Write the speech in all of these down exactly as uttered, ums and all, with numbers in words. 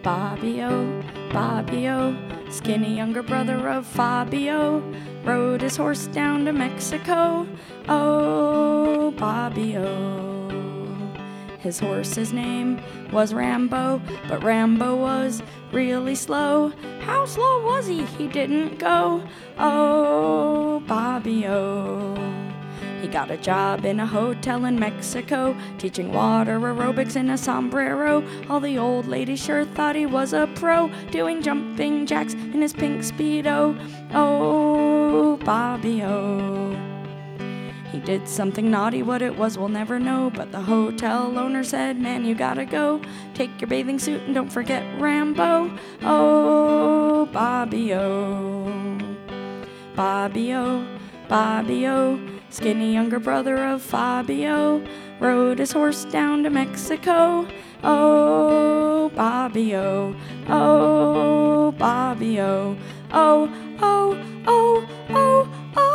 Bobbio, Bobbio, skinny younger brother of Fabio, rode his horse down to Mexico. Oh, Bobbio. His horse's name was Rambo, but Rambo was really slow. How slow was he? He didn't go. Oh, Bobbio. He got a job in a hotel in Mexico, teaching water aerobics in a sombrero. All the old ladies sure thought he was a pro, doing jumping jacks in his pink Speedo. Oh, Bobbio. He did something naughty, what it was we'll never know, but the hotel owner said, man, you gotta go. Take your bathing suit and don't forget Rambo. Oh, Bobbio. Bobbio, Bobbio, skinny younger brother of Fabio, rode his horse down to Mexico. Oh, Bobbio, oh, Bobbio, oh, oh, oh, oh,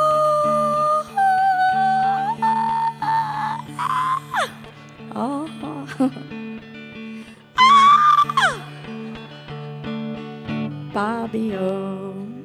oh, oh, Bobbio.